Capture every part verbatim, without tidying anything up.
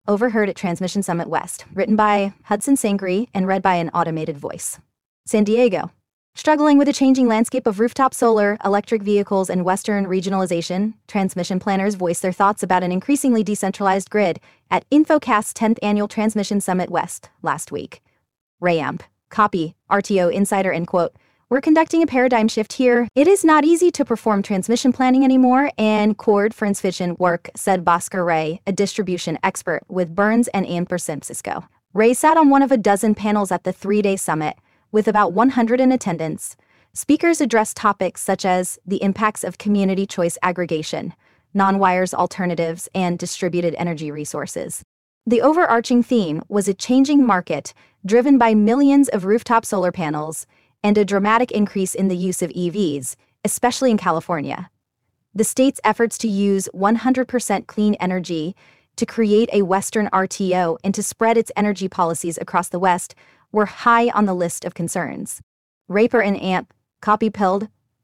overheard at Transmission Summit West, written by Hudson Sangri and read by an automated voice. San Diego. Struggling with a changing landscape of rooftop solar, electric vehicles, and Western regionalization, transmission planners voiced their thoughts about an increasingly decentralized grid at InfoCast's tenth Annual Transmission Summit West last week. RayAmp. Copy. R T O Insider, end quote. We're conducting a paradigm shift here. It is not easy to perform transmission planning anymore, and cord transmission work, said Bhaskar Ray, a distribution expert with Burns and Amper Cisco. Ray sat on one of a dozen panels at the three-day summit, with about one hundred in attendance. Speakers addressed topics such as the impacts of community choice aggregation, non-wires alternatives, and distributed energy resources. The overarching theme was a changing market driven by millions of rooftop solar panels and a dramatic increase in the use of E Vs, especially in California. The state's efforts to use one hundred percent clean energy to create a Western R T O and to spread its energy policies across the West were high on the list of concerns. Raper and Amp copy-pilled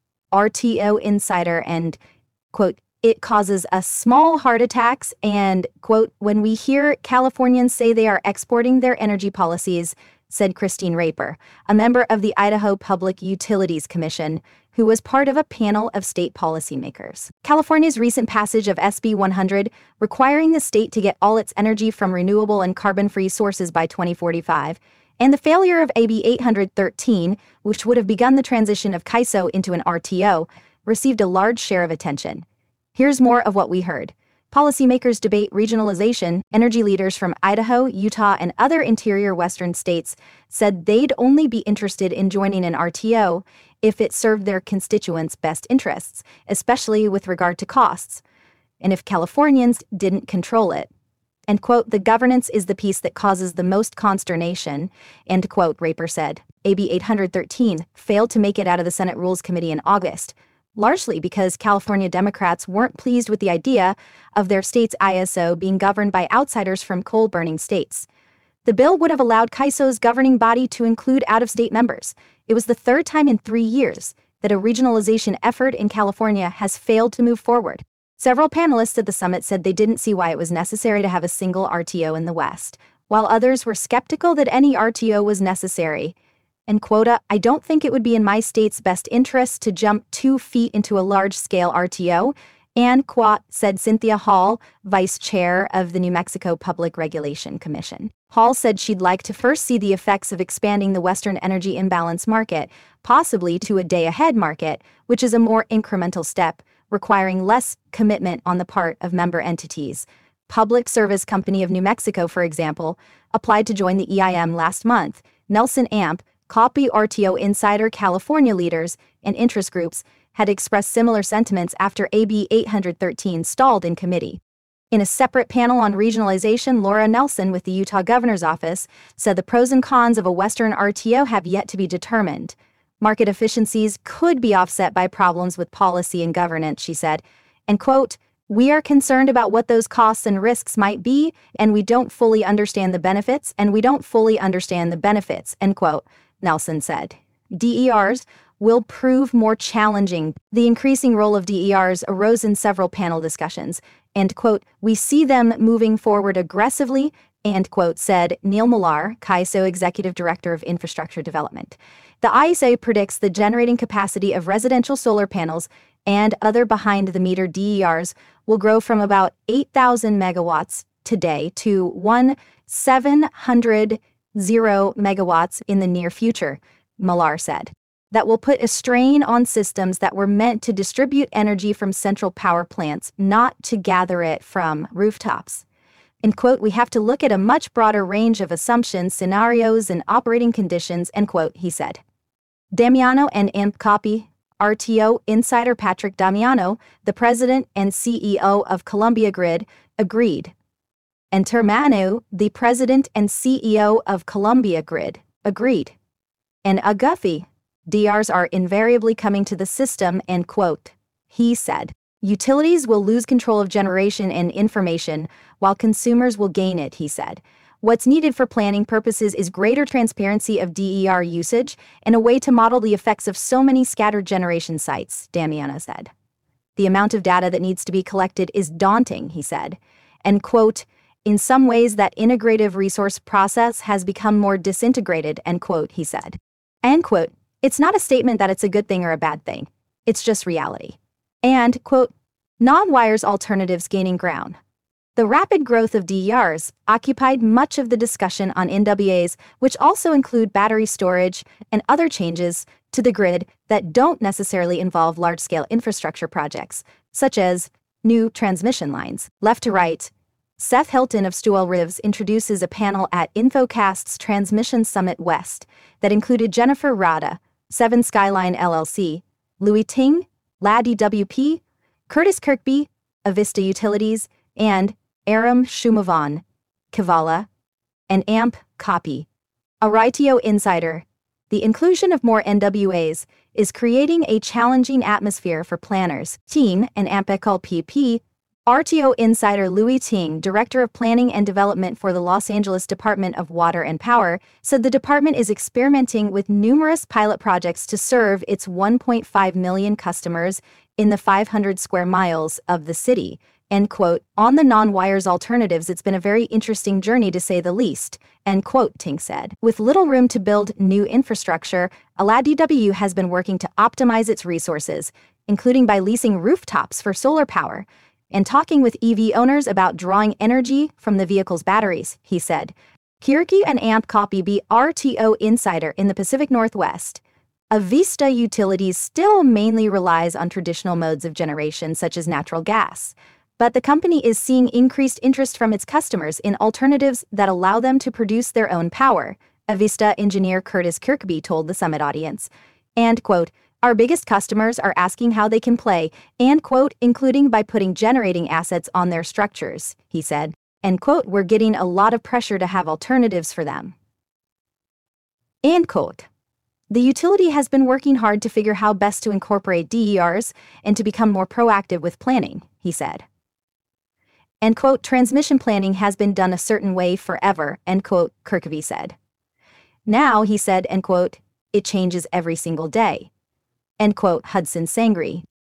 R T O Insider and, quote, it causes us small heart attacks and, quote, when we hear Californians say they are exporting their energy policies, said Christine Raper, a member of the Idaho Public Utilities Commission, who was part of a panel of state policymakers. California's recent passage of S B one hundred, requiring the state to get all its energy from renewable and carbon-free sources by twenty forty-five, and the failure of A B eight hundred thirteen, which would have begun the transition of C A I S O into an R T O, received a large share of attention. Here's more of what we heard. Policymakers debate regionalization. Energy leaders from Idaho, Utah, and other interior Western states said they'd only be interested in joining an R T O if it served their constituents' best interests, especially with regard to costs, and if Californians didn't control it. And, quote, the governance is the piece that causes the most consternation, end quote, Raper said. A B eight hundred thirteen failed to make it out of the Senate Rules Committee in August, largely because California Democrats weren't pleased with the idea of their state's I S O being governed by outsiders from coal-burning states. The bill would have allowed C A I S O's governing body to include out-of-state members. It was the third time in three years that a regionalization effort in California has failed to move forward. Several panelists at the summit said they didn't see why it was necessary to have a single R T O in the West, while others were skeptical that any R T O was necessary. And quota, I don't think it would be in my state's best interest to jump two feet into a large-scale R T O, and quote, said Cynthia Hall, vice chair of the New Mexico Public Regulation Commission. Hall said she'd like to first see the effects of expanding the Western energy imbalance market, possibly to a day-ahead market, which is a more incremental step, requiring less commitment on the part of member entities. Public Service Company of New Mexico, for example, applied to join the E I M last month. Nelson Amp, Copy R T O Insider, California leaders and interest groups had expressed similar sentiments after A B eight hundred thirteen stalled in committee. In a separate panel on regionalization, Laura Nelson with the Utah Governor's Office said the pros and cons of a Western R T O have yet to be determined. Market efficiencies could be offset by problems with policy and governance, she said, and quote, we are concerned about what those costs and risks might be, and we don't fully understand the benefits, and we don't fully understand the benefits, end quote, Nelson said. D E Rs will prove more challenging. The increasing role of D E Rs arose in several panel discussions, and, quote, we see them moving forward aggressively, and, quote, said Neil Millar, C A I S O Executive Director of Infrastructure Development. The I S A predicts the generating capacity of residential solar panels and other behind-the-meter D E Rs will grow from about eight thousand megawatts today to one seven hundred megawatts in the near future, Millar said. That will put a strain on systems that were meant to distribute energy from central power plants, not to gather it from rooftops. And, quote, we have to look at a much broader range of assumptions, scenarios, and operating conditions, end quote, he said. Damiano and Amp Copy, R T O Insider Patrick Damiano, the president and C E O of Columbia Grid, agreed. And Termanu, the president and C E O of Columbia Grid, agreed. And Aguffy, D Rs are invariably coming to the system, end quote, he said. Utilities will lose control of generation and information, while consumers will gain it, he said. What's needed for planning purposes is greater transparency of D E R usage and a way to model the effects of so many scattered generation sites, Damiano said. The amount of data that needs to be collected is daunting, he said. And, quote, In some ways, that integrative resource process has become more disintegrated, end quote, he said. End quote. It's not a statement that it's a good thing or a bad thing. It's just reality. And, quote, non-wires alternatives gaining ground. The rapid growth of D E Rs occupied much of the discussion on N W As, which also include battery storage and other changes to the grid that don't necessarily involve large-scale infrastructure projects, such as new transmission lines. Left to right, Seth Hilton of Stuell Rivs introduces a panel at InfoCast's Transmission Summit West that included Jennifer Rada, Seven Skyline L L C, Louis Ting, L A D W P, Curtis Kirkby, Avista Utilities, and Aram Shumavan, Kavala, and A M P Copy. A R T O insider, the inclusion of more N W As is creating a challenging atmosphere for planners. Ting and A M P E C L P P. R T O insider Louis Ting, Director of Planning and Development for the Los Angeles Department of Water and Power, said the department is experimenting with numerous pilot projects to serve its one point five million customers in the five hundred square miles of the city. End quote. On the non-wires alternatives, it's been a very interesting journey to say the least, end quote, Ting said. With little room to build new infrastructure, L A D W has been working to optimize its resources, including by leasing rooftops for solar power, and talking with E V owners about drawing energy from the vehicle's batteries, he said. Kirky and A M P Copy B R T O insider in the Pacific Northwest. Avista Utilities still mainly relies on traditional modes of generation such as natural gas, but the company is seeing increased interest from its customers in alternatives that allow them to produce their own power, Avista engineer Curtis Kirkby told the summit audience. And, quote, our biggest customers are asking how they can play, and, quote, including by putting generating assets on their structures, he said. And, quote, we're getting a lot of pressure to have alternatives for them. And, quote, the utility has been working hard to figure how best to incorporate D E Rs and to become more proactive with planning, he said. And, quote, transmission planning has been done a certain way forever, end quote, Kirkby said. Now, he said, end quote, it changes every single day. End quote, Hudson Sangri,